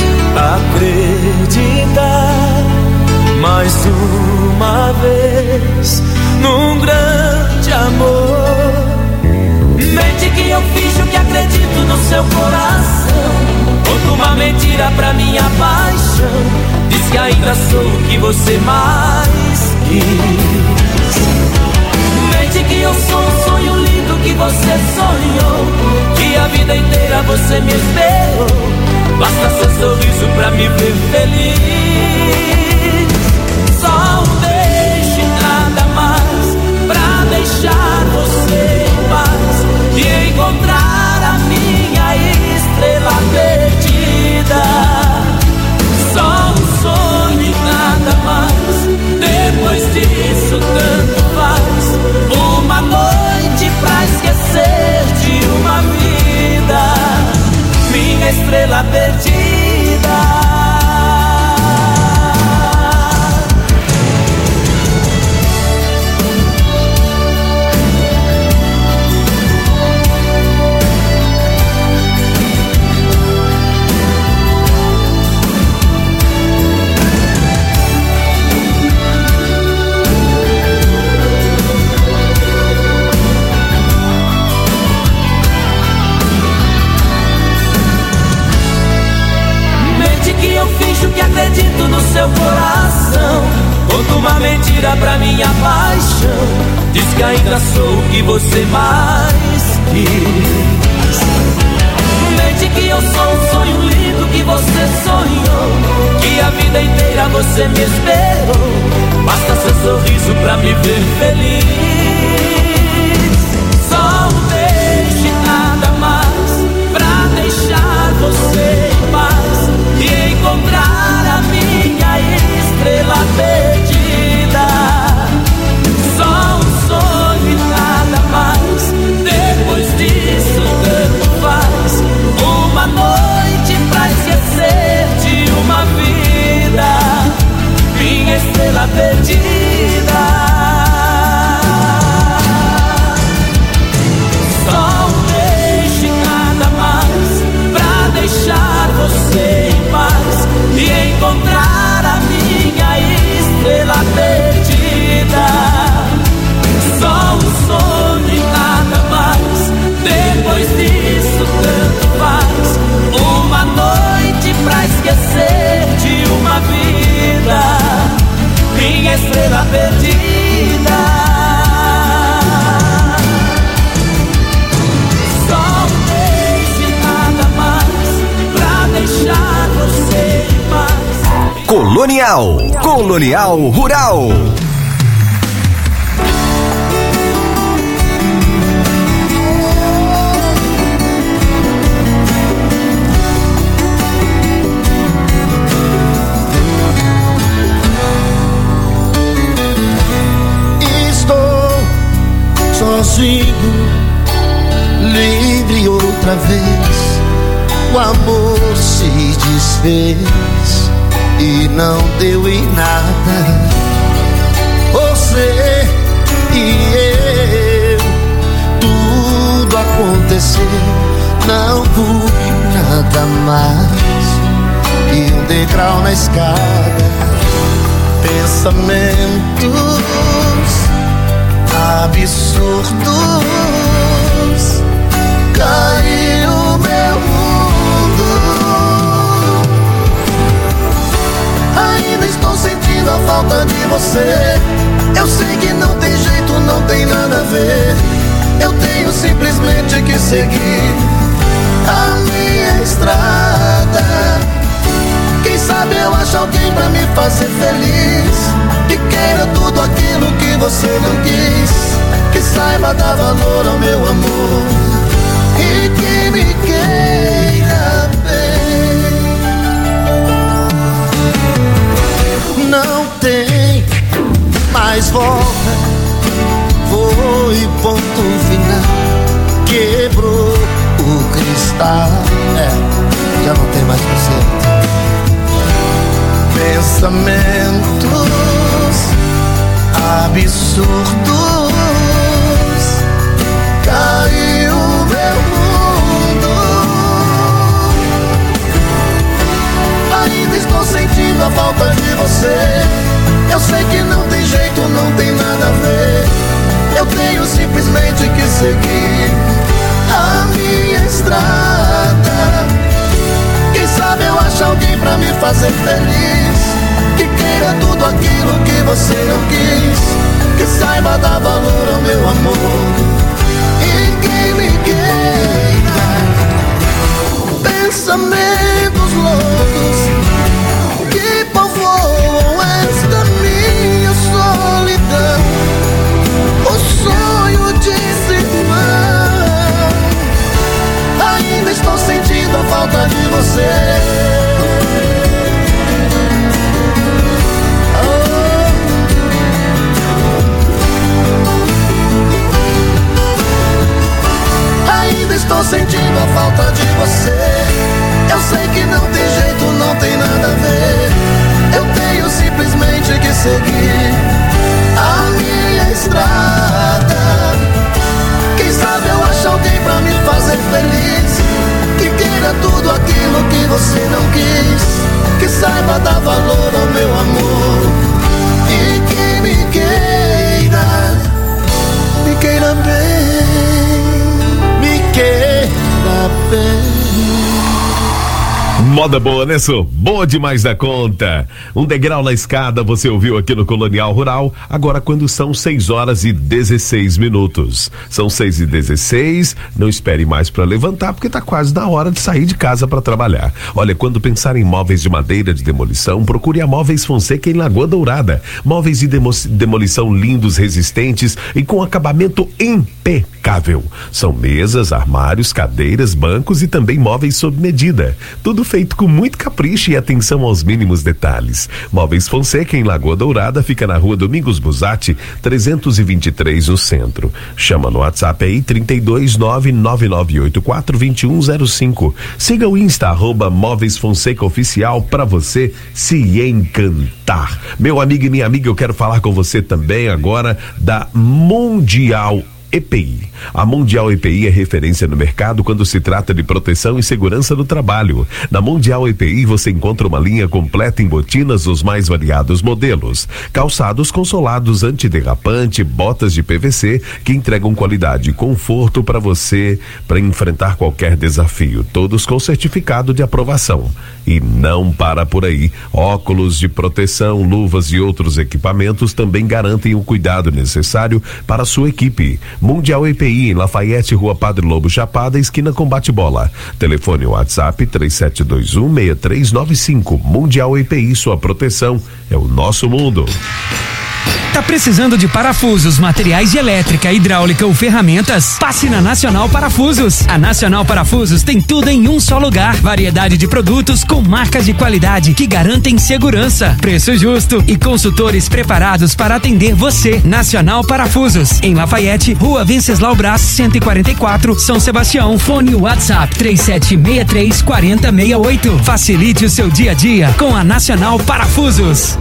acreditar mais uma vez num grande amor. Mente que eu fiz o que acredito no seu coração. Conta uma mentira pra minha paixão. Diz que ainda sou o que você mais quis. Mente que eu sou um sonho lindo que você sonhou, que a vida inteira você me esperou. Basta seu sorriso pra me ver feliz. Só um beijo e nada mais, pra deixar você em paz e encontrar a minha estrela perdida. Só um sonho e nada mais, depois disso tanto faz. Uma noite pra esquecer de uma vida, minha estrela perdida. mentira pra minha paixão. Diz que ainda sou o que você mais quis. Mente que eu sou um sonho lindo que você sonhou, que a vida inteira você me esperou. Basta seu sorriso pra me ver feliz. Só um beijo e nada mais pra deixar você em paz e encontrar a minha estrela perdida. Só um sonho e nada mais. Depois disso tanto faz. Uma noite pra esquecer de uma vida, minha estrela perdida. Só um beijo e nada mais pra deixar você em paz e encontrar a minha estrela perdida. Só um sonho e nada mais. Depois disso tanto faz. Uma noite pra esquecer de uma vida, minha estrela perdida. Só um beijo e nada mais pra deixar você em paz. Colonial, Colonial Rural. Sozinho, livre outra vez, o amor se desfez e não deu em nada. Você e eu, tudo aconteceu, não pude nada mais que um degrau na escada. Pensamentos absurdos, caiu meu mundo. Ainda estou sentindo a falta de você. Eu sei que não tem jeito, não tem nada a ver. Eu tenho simplesmente que seguir a minha estrada. Quem sabe eu acho alguém pra me fazer feliz, que queira tudo aquilo que você não quis, que saiba dar valor ao meu amor e que me queira bem. Não tem mais volta, foi ponto final, quebrou o cristal, é, já não tem mais conserto. Pensamentos absurdos, caiu meu mundo. Ainda estou sentindo a falta de você. Eu sei que não tem jeito, não tem nada a ver. Eu tenho simplesmente que seguir a minha estrada. Quem sabe eu acho alguém pra me fazer feliz, que queira tudo aquilo que você não quis, que saiba dar valor ao meu amor e que me queira. Pensamentos loucos que povoam esta minha solidão, o sonho de ser irmão. Ainda estou sentindo a falta de você. Estou sentindo a falta de você. Eu sei que não tem jeito, não tem nada a ver. Eu tenho simplesmente que seguir a minha estrada. Quem sabe eu acho alguém pra me fazer feliz, que queira tudo aquilo que você não quis, que saiba dar valor ao meu amor e que me queira, me queira bem, me queira bem. Moda boa, né, Su? Boa demais da conta. Um degrau na escada você ouviu aqui no Colonial Rural, agora quando são seis horas e dezesseis minutos. São seis e dezesseis, não espere mais para levantar porque tá quase na hora de sair de casa para trabalhar. Olha, quando pensar em móveis de madeira de demolição, procure a Móveis Fonseca em Lagoa Dourada. Móveis de demo- demolição lindos, resistentes e com acabamento impecável. São mesas, armários, cadeiras, bancos e também móveis sob medida. Tudo feito com muito capricho e atenção aos mínimos detalhes. Móveis Fonseca em Lagoa Dourada fica na rua Domingos Busatti, trezentos e vinte e três no centro. Chama no WhatsApp aí trinta e dois nove nove nove oito quatro dois um zero cinco. Siga o Insta arroba Móveis Fonseca Oficial para você se encantar. Meu amigo e minha amiga, eu quero falar com você também agora da Mundial E P I. A Mundial E P I é referência no mercado quando se trata de proteção e segurança do trabalho. Na Mundial E P I você encontra uma linha completa em botinas dos mais variados modelos, calçados consolados antiderrapante, botas de P V C que entregam qualidade e conforto para você para enfrentar qualquer desafio, todos com certificado de aprovação. E não para por aí. Óculos de proteção, luvas e outros equipamentos também garantem o cuidado necessário para a sua equipe. Mundial E P I em Lafayette, Rua Padre Lobo Chapada, esquina com bate-bola. Telefone WhatsApp três sete dois um seis três nove cinco. Mundial E P I, sua proteção é o nosso mundo. Tá precisando de parafusos, materiais de elétrica, hidráulica ou ferramentas? Passe na Nacional Parafusos. A Nacional Parafusos tem tudo em um só lugar. Variedade de produtos com marcas de qualidade que garantem segurança, preço justo e consultores preparados para atender você. Nacional Parafusos, em Lafayette, Rua Venceslau Brás, cento e quarenta e quatro, São Sebastião. Fone WhatsApp três sete seis três quatro zero seis oito. Facilite o seu dia a dia com a Nacional Parafusos.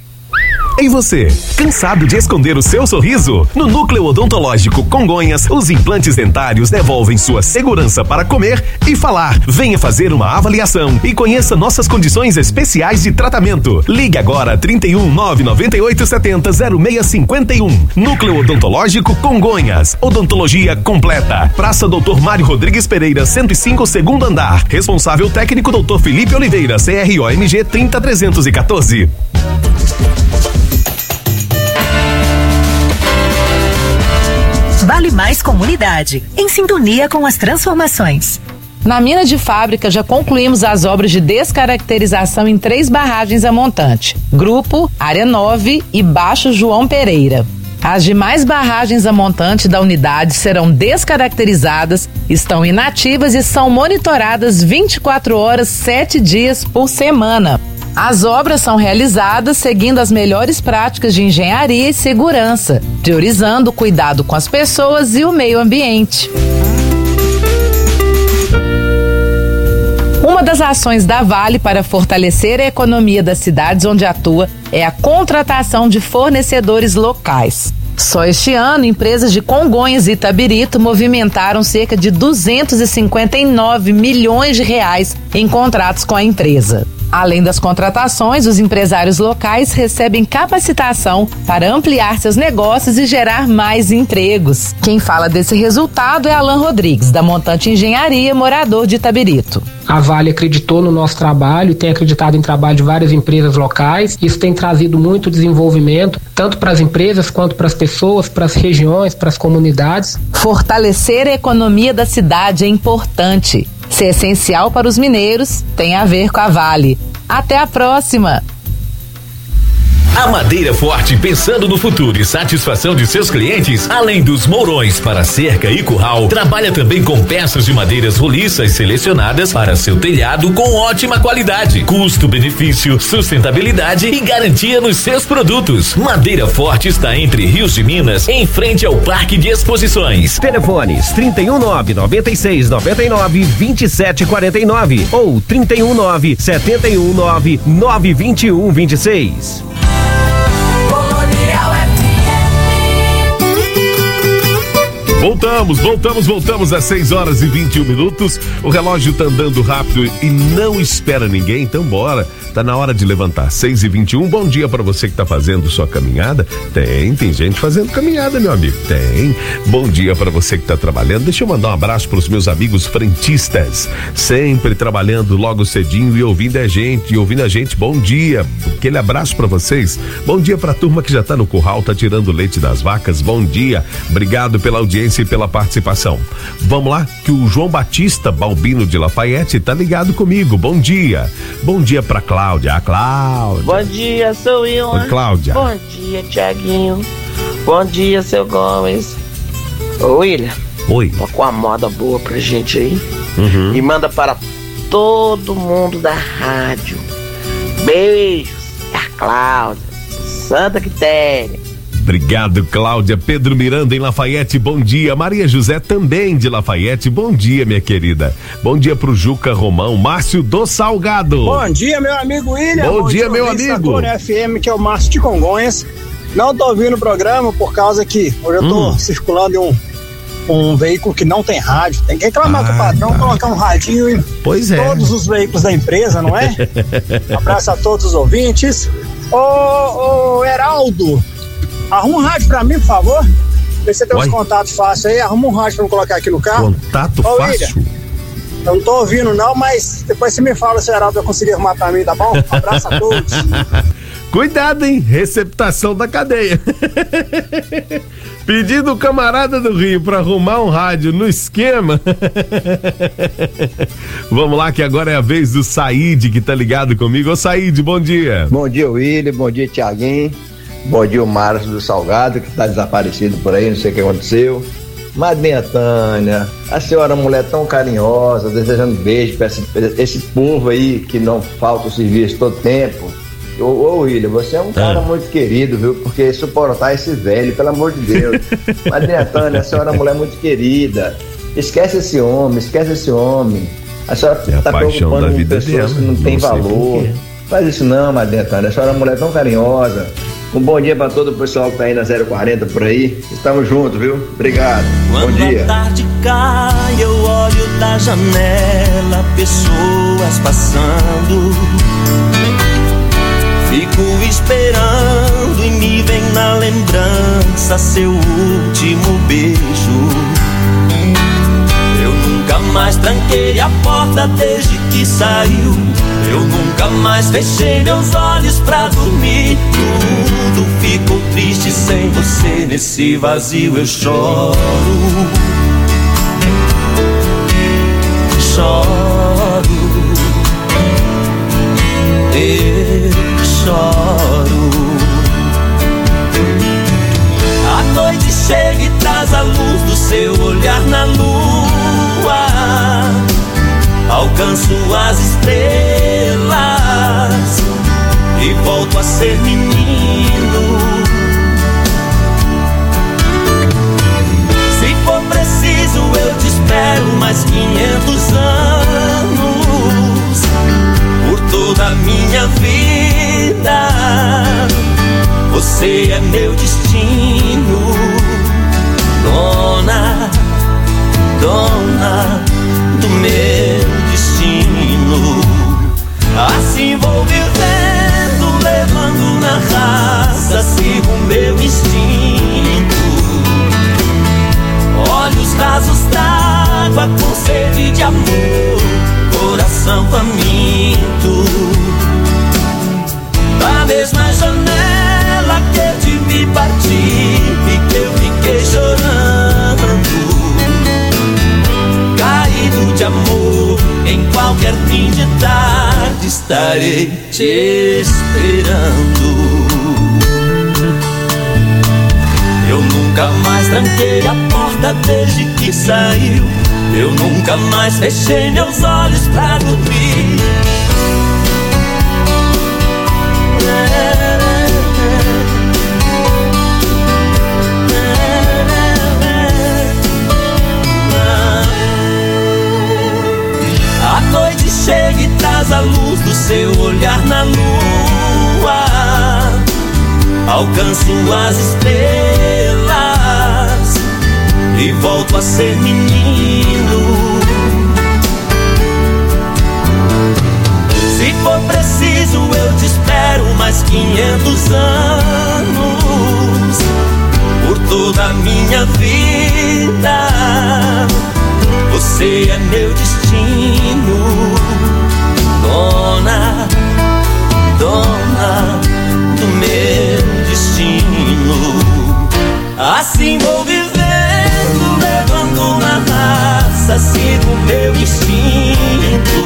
E você, cansado de esconder o seu sorriso? No Núcleo Odontológico Congonhas, os implantes dentários devolvem sua segurança para comer e falar. Venha fazer uma avaliação e conheça nossas condições especiais de tratamento. Ligue agora trinta e um, nove nove oito sete zero, zero seis cinco um. Núcleo Odontológico Congonhas. Odontologia completa. Praça Doutor Mário Rodrigues Pereira, cento e cinco, segundo andar. Responsável técnico Doutor Felipe Oliveira, C R O M G trinta trezentos e quatorze. Vale Mais Comunidade, em sintonia com as transformações. Na mina de fábrica já concluímos as obras de descaracterização em três barragens a montante: Grupo, Área nove e Baixo João Pereira. As demais barragens a montante da unidade serão descaracterizadas, estão inativas e são monitoradas vinte e quatro horas, sete dias por semana. As obras são realizadas seguindo as melhores práticas de engenharia e segurança, priorizando o cuidado com as pessoas e o meio ambiente. Uma das ações da Vale para fortalecer a economia das cidades onde atua é a contratação de fornecedores locais. Só este ano, empresas de Congonhas e Itabirito movimentaram cerca de duzentos e cinquenta e nove milhões de reais em contratos com a empresa. Além das contratações, os empresários locais recebem capacitação para ampliar seus negócios e gerar mais empregos. Quem fala desse resultado é Alan Rodrigues, da Montante Engenharia, morador de Itabirito. A Vale acreditou no nosso trabalho, tem acreditado em trabalho de várias empresas locais. Isso tem trazido muito desenvolvimento, tanto para as empresas quanto para as pessoas, para as regiões, para as comunidades. Fortalecer a economia da cidade é importante. Se é essencial para os mineiros, tem a ver com a Vale. Até a próxima! A Madeira Forte, pensando no futuro e satisfação de seus clientes, além dos mourões para cerca e curral, trabalha também com peças de madeiras roliças selecionadas para seu telhado com ótima qualidade, custo-benefício, sustentabilidade e garantia nos seus produtos. Madeira Forte está entre Rios de Minas, em frente ao Parque de Exposições. Telefones trinta e um, nove nove seis, nove nove, vinte e sete quarenta e nove ou trinta e um, nove sete um nove, nove dois um, vinte e seis. Voltamos, voltamos, voltamos às seis horas e vinte e um minutos. O relógio tá andando rápido e não espera ninguém, então bora. Tá na hora de levantar. seis e vinte e um. Bom dia para você que tá fazendo sua caminhada. Tem, tem gente fazendo caminhada, meu amigo. Tem. Bom dia para você que tá trabalhando. Deixa eu mandar um abraço pros meus amigos frentistas, sempre trabalhando logo cedinho e ouvindo a gente, e ouvindo a gente. Bom dia. Aquele abraço para vocês. Bom dia pra turma que já tá no curral, tá tirando leite das vacas. Bom dia. Obrigado pela audiência e pela participação. Vamos lá, que o João Batista Balbino de Lafayette tá ligado comigo. Bom dia. Bom dia pra Cláudia. A Cláudia. Bom dia, sou eu. Oi, Cláudia. Bom dia, Tiaguinho. Bom dia, seu Gomes. Ô, William. Oi. Tô com uma moda boa pra gente aí. Uhum. E manda para todo mundo da rádio. Beijos. A Cláudia. Santa Quitéria. Obrigado, Cláudia. Pedro Miranda em Lafayette, bom dia. Maria José também de Lafayette, bom dia, minha querida. Bom dia pro Juca Romão. Márcio do Salgado. Bom dia, meu amigo William. Bom, bom dia, meu amigo. Da F M, que é o Márcio de Congonhas. Não tô ouvindo o programa por causa que hoje eu tô hum. circulando em um, um veículo que não tem rádio. Tem que reclamar ah, com o patrão, colocar um radinho em pois é. todos os veículos da empresa, não é? Um abraço a todos os ouvintes. Ô, ô Heraldo, arruma um rádio pra mim, por favor. Vê se você tem Oi? uns contatos fáceis aí. Arruma um rádio pra eu colocar aqui no carro. Contato Ô, fácil? William, eu não tô ouvindo não, mas depois você me fala se o Heraldo vai conseguir arrumar pra mim, tá bom? Um abraço a todos. Cuidado, hein? Receptação da cadeia. Pedindo o camarada do Rio pra arrumar um rádio no esquema. Vamos lá, que agora é a vez do Saíde, que tá ligado comigo. Ô, Saíde, bom dia. Bom dia, William. Bom dia, Tiaguinho. Bom dia, o Márcio do Salgado, que tá desaparecido por aí, não sei o que aconteceu. Madrinha Tânia, a senhora mulher tão carinhosa, desejando beijo pra esse, esse povo aí que não falta o serviço todo tempo. Ô, ô William, você é um cara ah. muito querido, viu? Porque suportar esse velho, pelo amor de Deus. Madrinha Tânia, a senhora mulher muito querida. Esquece esse homem, esquece esse homem. A senhora é tá a preocupando com pessoas dela, que não tem valor. Faz isso não, Madrinha Tânia, a senhora é uma mulher tão carinhosa. Um bom dia pra todo o pessoal que tá aí na zero quarenta por aí. Estamos juntos, viu? Obrigado. Quando bom dia. A tarde cai, eu olho da janela, pessoas passando. Fico esperando e me vem na lembrança seu último beijo. Eu nunca mais tranquei a porta desde que saiu. Eu nunca mais fechei meus olhos pra dormir. Tudo ficou triste sem você. Nesse vazio eu choro. Choro. Eu choro. A noite chega e traz a luz do seu olhar na lua. Alcanço as estrelas e volto a ser menino. Se for preciso eu te espero mais quinhentos anos. Por toda a minha vida você é meu destino. Dona, dona do meu destino. Assim vou vivendo, levando na raça, sigo o meu instinto. Olhos rasos d'água com sede de amor, coração faminto. Da mesma janela que eu te vi partir e que eu fiquei chorando, caído de amor, em qualquer fim de tarde estarei te esperando. Eu nunca mais tranquei a porta desde que saiu. Eu nunca mais fechei meus olhos pra dormir. A noite chega e traz a luz do seu olhar na lua. Alcanço as estrelas e volto a ser menino. Se for preciso eu te espero mais quinhentos anos, por toda a minha vida. Você é meu destino, dona, dona do meu destino. Assim vou vivendo, levando na raça, sigo meu instinto.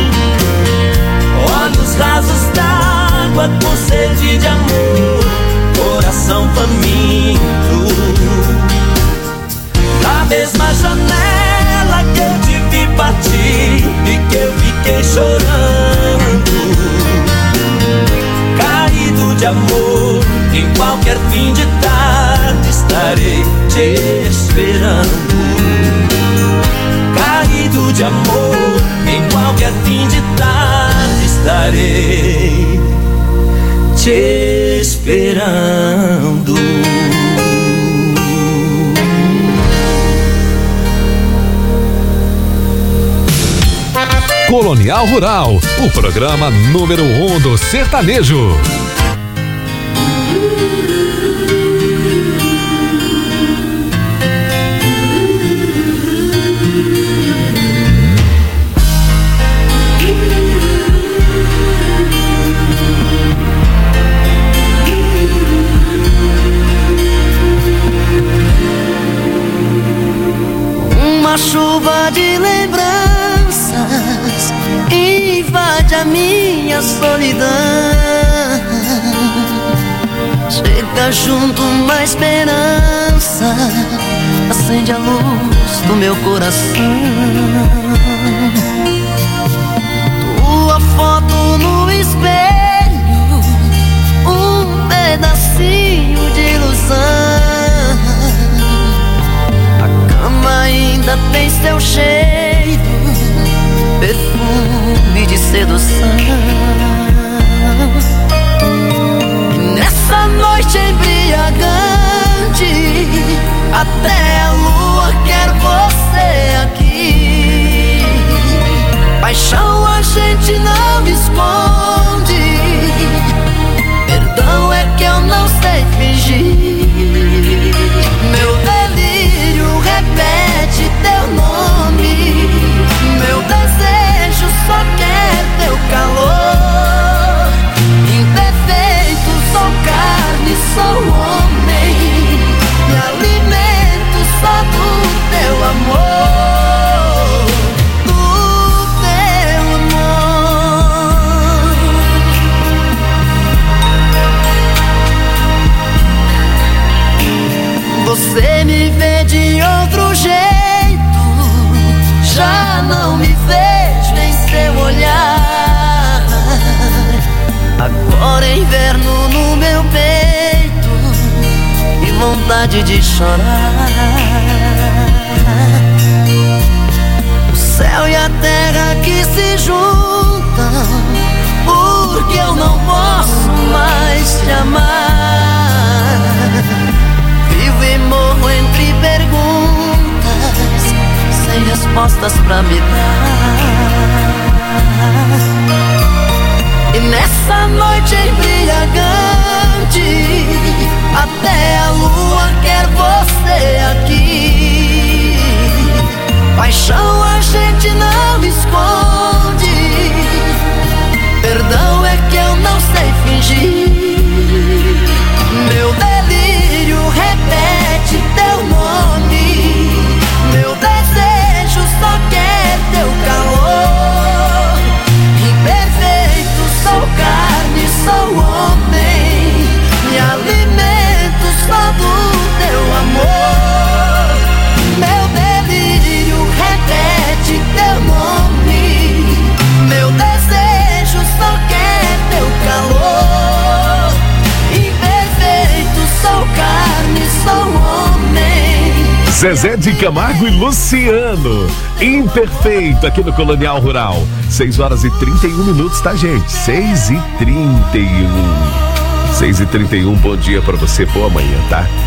Olhos rasos d'água com sede de amor, coração faminto. Na mesma janela que eu te vi partir e que eu fiquei chorando, caído de amor, em qualquer fim de tarde estarei te esperando. Caído de amor, em qualquer fim de tarde estarei te esperando. Colonial Rural, o programa número um do sertanejo. Uma chuva de lembranças invade a minha solidão. Chega junto uma esperança, acende a luz do meu coração. Tua foto no espelho, um pedacinho de ilusão. A cama ainda tem seu cheiro, perfume de sedução. E nessa noite embriagante, até a lua quer você aqui. Paixão a gente não esconde, perdão é que eu não sei fingir. Meu delírio repete teu nome, meu desejo só quer teu calor. Imperfeito, sou carne, sou homem, me alimento só do teu amor, do teu amor. Você me vê de outro jeito, já não me vejo em seu olhar. Agora é inverno no meu peito e vontade de chorar. O céu e a terra que se juntam, porque eu não posso mais te amar. Vivo e morro entre perguntas, sem respostas pra me dar. E nessa noite embriagante, até a lua quer você aqui. Paixão a gente não esconde, perdão é que eu não sei fingir. Meu delírio repete teu nome, meu desejo só quer teu calor. Imperfeito, sou carne, sou homem, me alimento só do teu amor. Meu delírio repete teu nome, meu desejo só quer teu calor. Imperfeito, sou carne, sou homem. Zezé de Camargo e Luciano, Imperfeito, aqui no Colonial Rural. seis horas e trinta e um minutos, tá, gente? seis e trinta e um. seis e trinta e um, bom dia pra você, boa manhã, tá?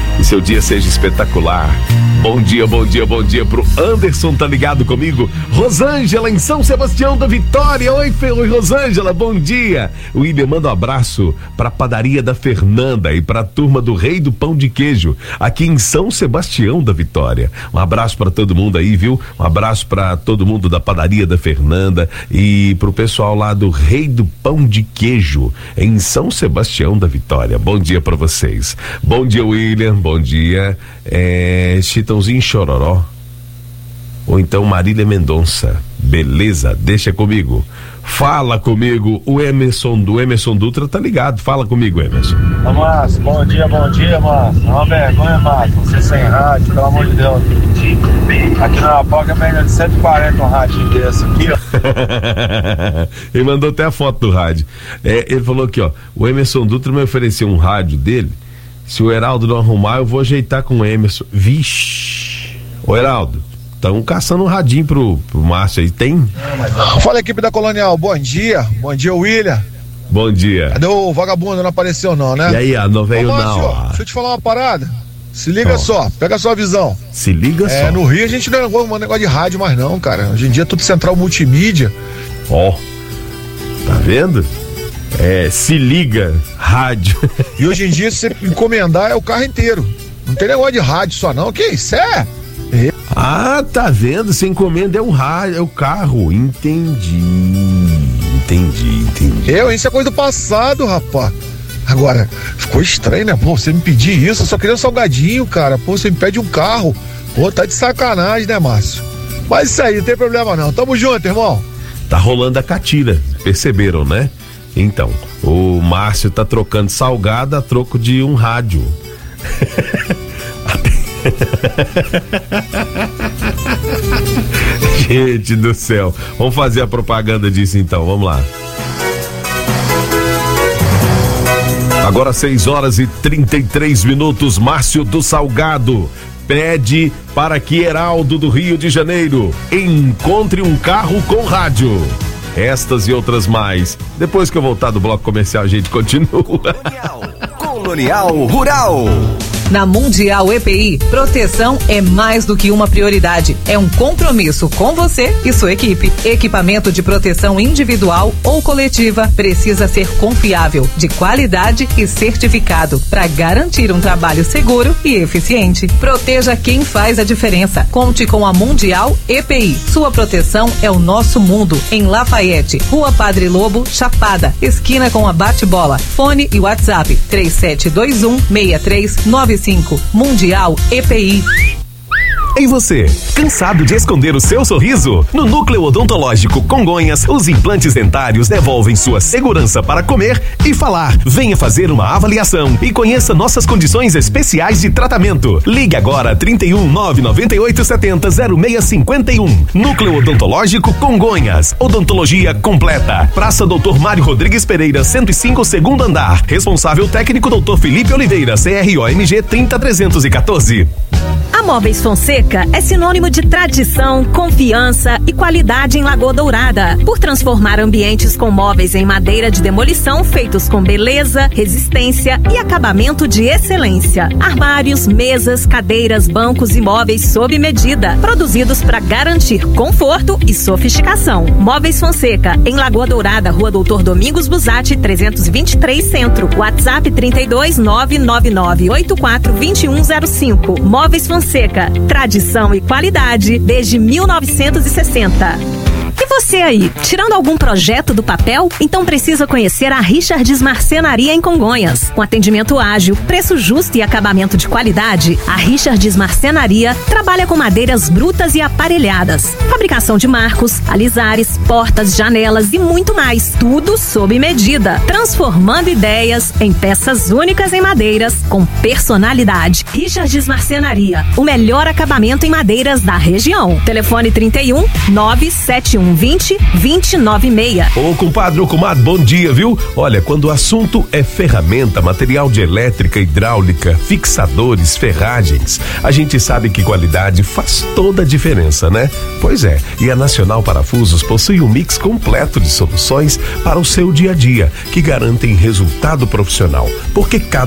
e seu dia seja espetacular. Bom dia, bom dia, bom dia pro Anderson, tá ligado comigo? Rosângela, em São Sebastião da Vitória. Oi, Oi Rosângela, bom dia. O William manda um abraço pra padaria da Fernanda e pra turma do Rei do Pão de Queijo, aqui em São Sebastião da Vitória. Um abraço pra todo mundo aí, viu? Um abraço pra todo mundo da padaria da Fernanda e pro pessoal lá do Rei do Pão de Queijo, em São Sebastião da Vitória. Bom dia pra vocês. Bom dia, William, bom dia. É... Chitãozinho Chororó, ou então Marília Mendonça. Beleza, deixa comigo. Fala comigo, o Emerson do Emerson Dutra tá ligado. Fala comigo, Emerson. Ô, Márcio, bom dia, bom dia, Márcio. É uma vergonha, Márcio, você sem rádio, pelo amor de Deus. Aqui na Apoca é média de cento e quarenta um rádio desse aqui, ó. Ele mandou até a foto do rádio. É, ele falou aqui, ó, o Emerson Dutra me ofereceu um rádio dele. Se o Heraldo não arrumar, eu vou ajeitar com o Emerson. Vixe. Ô, Heraldo, estão caçando um radinho pro, pro Márcio aí, tem? Fala, equipe da Colonial, bom dia. Bom dia, William. Bom dia. Cadê o vagabundo? Não apareceu não, né? E aí, a não veio Ô, Márcio, não. Deixa eu te falar uma parada. Se liga oh. só, pega a sua visão. Se liga é, só. No Rio a gente não é um negócio de rádio mais não, cara. Hoje em dia é tudo central multimídia. Ó, oh. Tá vendo? É, se liga, rádio. E hoje em dia, se você encomendar, é o carro inteiro. Não tem negócio de rádio só não, que isso é? é. Ah, tá vendo? Você encomenda é o rádio, é o carro. Entendi, entendi, entendi. Eu, isso é coisa do passado, rapaz. Agora, ficou estranho, né? Pô, você me pedir isso, eu só queria um salgadinho, cara. Pô, você me pede um carro. Pô, tá de sacanagem, né, Márcio? Mas isso aí, não tem problema não. Tamo junto, irmão. Tá rolando a catira, perceberam, né? Então, o Márcio tá trocando salgado a troco de um rádio. Gente do céu, vamos fazer a propaganda disso então, vamos lá. Agora seis horas e trinta e três minutos, Márcio do Salgado pede para que Heraldo do Rio de Janeiro encontre um carro com rádio. Estas e outras mais. Depois que eu voltar do bloco comercial, a gente continua. Colonial Rural. Na Mundial E P I, proteção é mais do que uma prioridade. É um compromisso com você e sua equipe. Equipamento de proteção individual ou coletiva precisa ser confiável, de qualidade e certificado para garantir um trabalho seguro e eficiente. Proteja quem faz a diferença. Conte com a Mundial E P I. Sua proteção é o nosso mundo. Em Lafayette, Rua Padre Lobo, Chapada, esquina com a Bate-Bola. Fone e WhatsApp três sete dois um, seis três nove cinco. Mundial E P I. E você, cansado de esconder o seu sorriso? No Núcleo Odontológico Congonhas, os implantes dentários devolvem sua segurança para comer e falar. Venha fazer uma avaliação e conheça nossas condições especiais de tratamento. Ligue agora trinta e um, nove nove oito sete zero, zero seis cinco um. Núcleo Odontológico Congonhas. Odontologia completa. Praça doutor Mário Rodrigues Pereira, cento e cinco, segundo andar. Responsável técnico doutor Felipe Oliveira, C R O M G trinta trezentos e quatorze. A Móveis Fonseca é sinônimo de tradição, confiança e qualidade em Lagoa Dourada. Por transformar ambientes com móveis em madeira de demolição feitos com beleza, resistência e acabamento de excelência. Armários, mesas, cadeiras, bancos e móveis sob medida, produzidos para garantir conforto e sofisticação. Móveis Fonseca, em Lagoa Dourada, Rua Doutor Domingos Busatti, trezentos e vinte e três Centro. WhatsApp trinta e dois, nove nove nove oito quatro dois um zero cinco. Móveis Fonseca. Seca, tradição e qualidade desde mil novecentos e sessenta. E você aí, tirando algum projeto do papel? Então precisa conhecer a Richards Marcenaria em Congonhas. Com atendimento ágil, preço justo e acabamento de qualidade, a Richards Marcenaria trabalha com madeiras brutas e aparelhadas. Fabricação de marcos, alisares, portas, janelas e muito mais. Tudo sob medida. Transformando ideias em peças únicas em madeiras com personalidade. Richards Marcenaria, o melhor acabamento em madeiras da região. Telefone trinta e um, nove sete um vinte, vinte nove seis. Ô compadre, ô comadre, bom dia, viu? Olha, quando o assunto é ferramenta, material de elétrica, hidráulica, fixadores, ferragens, a gente sabe que qualidade faz toda a diferença, né? Pois é, e a Nacional Parafusos possui um mix completo de soluções para o seu dia a dia, que garantem resultado profissional, porque cada